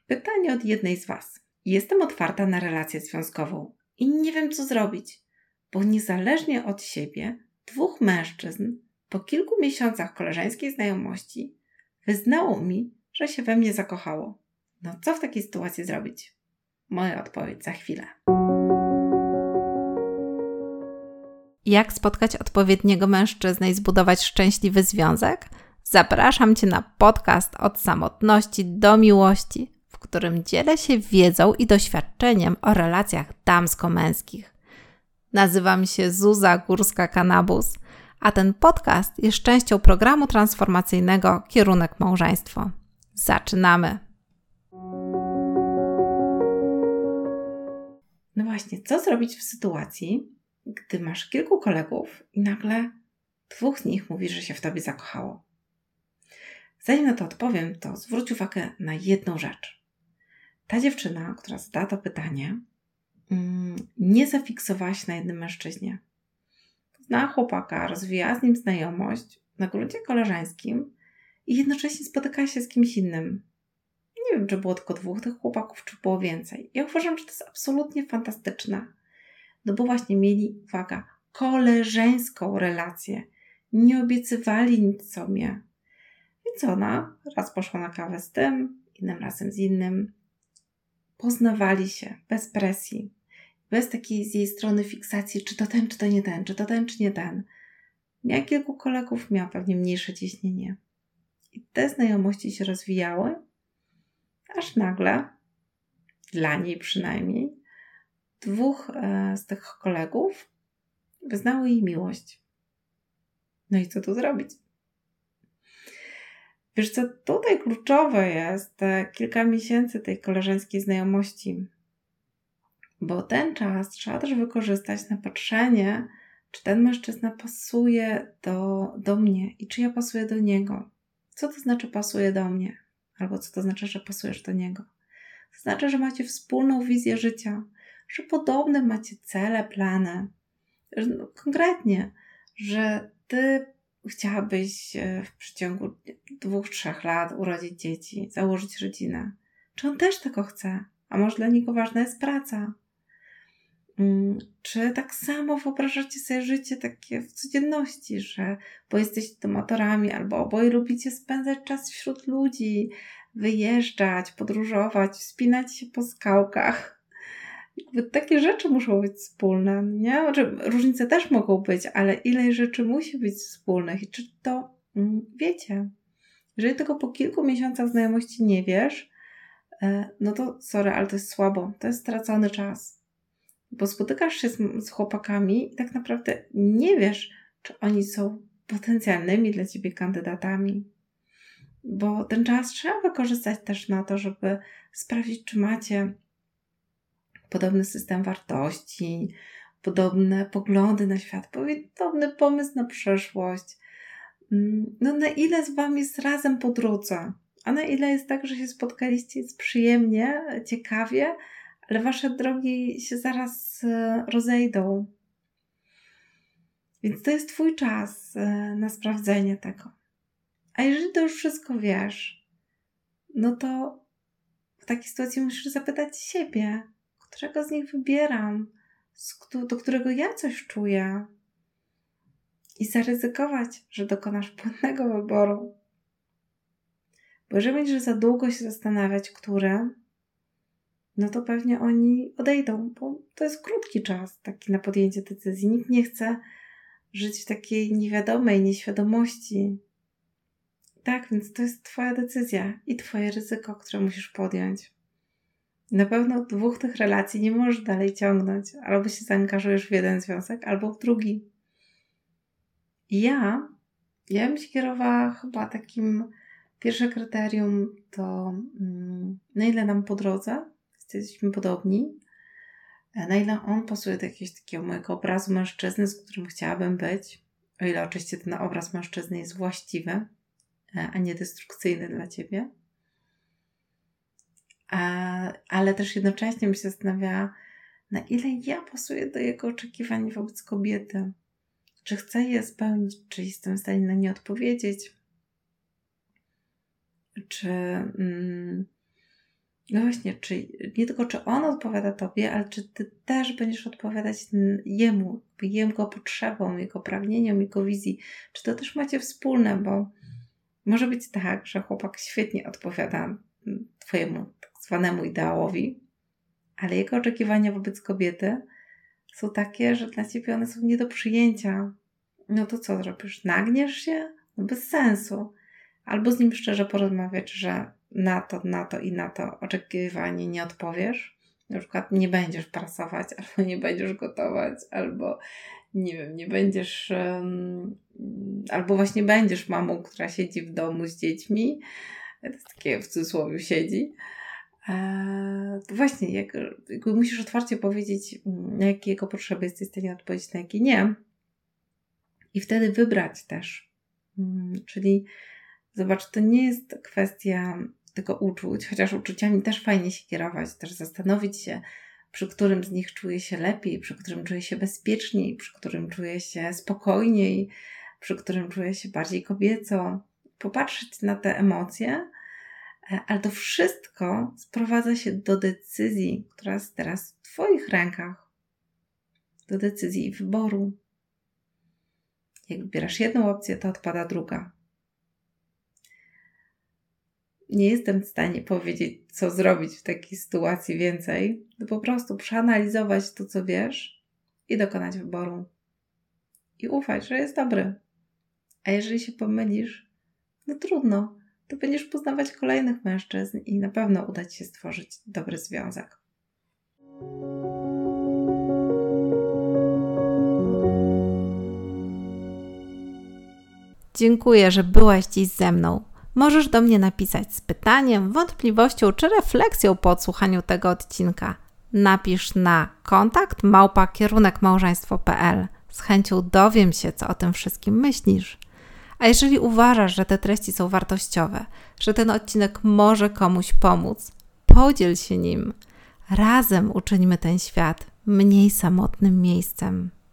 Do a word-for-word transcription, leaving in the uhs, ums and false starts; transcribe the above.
Pytanie od jednej z Was. Jestem otwarta na relację związkową i nie wiem, co zrobić, bo niezależnie od siebie dwóch mężczyzn po kilku miesiącach koleżeńskiej znajomości wyznało mi, że się we mnie zakochało. No co w takiej sytuacji zrobić? Moja odpowiedź za chwilę. Jak spotkać odpowiedniego mężczyznę i zbudować szczęśliwy związek? Zapraszam Cię na podcast Od samotności do miłości, w którym dzielę się wiedzą i doświadczeniem o relacjach damsko-męskich. Nazywam się Zuza Górska-Kanabus, a ten podcast jest częścią programu transformacyjnego Kierunek Małżeństwo. Zaczynamy! No właśnie, co zrobić w sytuacji, gdy masz kilku kolegów i nagle dwóch z nich mówi, że się w Tobie zakochało? Zanim na to odpowiem, to zwróć uwagę na jedną rzecz. Ta dziewczyna, która zadała to pytanie, nie zafiksowała się na jednym mężczyźnie. Znała chłopaka, rozwijała z nim znajomość na gruncie koleżeńskim i jednocześnie spotykała się z kimś innym. Nie wiem, czy było tylko dwóch tych chłopaków, czy było więcej. Ja uważam, że to jest absolutnie fantastyczne. No bo właśnie mieli, uwaga, koleżeńską relację. Nie obiecywali nic sobie. Więc ona raz poszła na kawę z tym, innym razem z innym. Poznawali się bez presji. Bez takiej z jej strony fiksacji, czy to ten, czy to nie ten, czy to ten, czy nie ten. Miała kilku kolegów, miała pewnie mniejsze ciśnienie. I te znajomości się rozwijały, aż nagle, dla niej przynajmniej, dwóch e, z tych kolegów wyznało jej miłość. No i co tu zrobić? Wiesz co, tutaj kluczowe jest te kilka miesięcy tej koleżeńskiej znajomości, bo ten czas trzeba też wykorzystać na patrzenie, czy ten mężczyzna pasuje do, do mnie i czy ja pasuję do niego. Co to znaczy pasuje do mnie? Albo co to znaczy, że pasujesz do niego? To znaczy, że macie wspólną wizję życia, że podobne macie cele, plany. No, konkretnie, że ty chciałabyś w przeciągu dwóch, trzech lat urodzić dzieci, założyć rodzinę. Czy on też tego chce? A może dla niego ważna jest praca? Czy tak samo wyobrażacie sobie życie takie w codzienności, że bo jesteście domatorami albo oboje lubicie spędzać czas wśród ludzi, wyjeżdżać, podróżować, wspinać się po skałkach. Jakby takie rzeczy muszą być wspólne, nie? Znaczy, różnice też mogą być, ale ile rzeczy musi być wspólnych i czy to wiecie? Jeżeli tego po kilku miesiącach znajomości nie wiesz, no to sorry, ale to jest słabo, to jest stracony czas. Bo spotykasz się z, z chłopakami i tak naprawdę nie wiesz, czy oni są potencjalnymi dla Ciebie kandydatami. Bo ten czas trzeba wykorzystać też na to, żeby sprawdzić, czy macie podobny system wartości, podobne poglądy na świat, podobny pomysł na przyszłość. No na ile z Wami jest razem po drodze, a na ile jest tak, że się spotkaliście, jest przyjemnie, ciekawie, ale Wasze drogi się zaraz rozejdą. Więc to jest Twój czas na sprawdzenie tego. A jeżeli to już wszystko wiesz, no to w takiej sytuacji musisz zapytać siebie, którego z nich wybieram, do którego ja coś czuję i zaryzykować, że dokonasz błędnego wyboru. Bo jeżeli będziesz za długo się zastanawiać, które, no to pewnie oni odejdą, bo to jest krótki czas taki na podjęcie decyzji. Nikt nie chce żyć w takiej niewiadomej nieświadomości. Tak, więc to jest Twoja decyzja i Twoje ryzyko, które musisz podjąć. Na pewno dwóch tych relacji nie możesz dalej ciągnąć. Albo się zaangażujesz w jeden związek, albo w drugi. I ja, ja bym się kierowała chyba takim, pierwsze kryterium to mm, na ile nam po drodze, jesteśmy podobni, na ile on pasuje do jakiegoś takiego mojego obrazu mężczyzny, z którym chciałabym być, o ile oczywiście ten obraz mężczyzny jest właściwy, a nie destrukcyjny dla Ciebie. A, ale też jednocześnie bym się zastanawiała, na ile ja pasuję do jego oczekiwań wobec kobiety. Czy chcę je spełnić, czy jestem w stanie na nie odpowiedzieć, czy, mm, No właśnie, czy nie tylko czy on odpowiada tobie, ale czy ty też będziesz odpowiadać jemu, jego potrzebom, jego pragnieniom, jego wizji. Czy to też macie wspólne, bo może być tak, że chłopak świetnie odpowiada twojemu tak zwanemu ideałowi, ale jego oczekiwania wobec kobiety są takie, że dla ciebie one są nie do przyjęcia. No to co zrobisz? Nagniesz się? No bez sensu. Albo z nim szczerze porozmawiać, że na to, na to i na to oczekiwanie nie odpowiesz. Na przykład nie będziesz prasować, albo nie będziesz gotować, albo nie wiem, nie będziesz, um, albo właśnie będziesz mamą, która siedzi w domu z dziećmi. To jest takie w cudzysłowie siedzi. Eee, to właśnie, jak, jak musisz otwarcie powiedzieć, na jakie jego potrzeby jesteś w stanie odpowiedzieć, na jakie nie. I wtedy wybrać też. Hmm, czyli zobacz, to nie jest kwestia tego uczuć, chociaż uczuciami też fajnie się kierować, też zastanowić się, przy którym z nich czuję się lepiej, przy którym czuję się bezpieczniej, przy którym czuję się spokojniej, przy którym czuję się bardziej kobieco. Popatrzeć na te emocje, ale to wszystko sprowadza się do decyzji, która jest teraz w twoich rękach. Do decyzji i wyboru. Jak wybierasz jedną opcję, to odpada druga. Nie jestem w stanie powiedzieć, co zrobić w takiej sytuacji więcej. To po prostu przeanalizować to, co wiesz i dokonać wyboru. I ufać, że jest dobry. A jeżeli się pomylisz, no trudno. To będziesz poznawać kolejnych mężczyzn i na pewno uda ci się stworzyć dobry związek. Dziękuję, że byłaś dziś ze mną. Możesz do mnie napisać z pytaniem, wątpliwością czy refleksją po odsłuchaniu tego odcinka. Napisz na kontakt małpa kierunek małżeństwo kropka p l. Z chęcią dowiem się, co o tym wszystkim myślisz. A jeżeli uważasz, że te treści są wartościowe, że ten odcinek może komuś pomóc, podziel się nim. Razem uczyńmy ten świat mniej samotnym miejscem.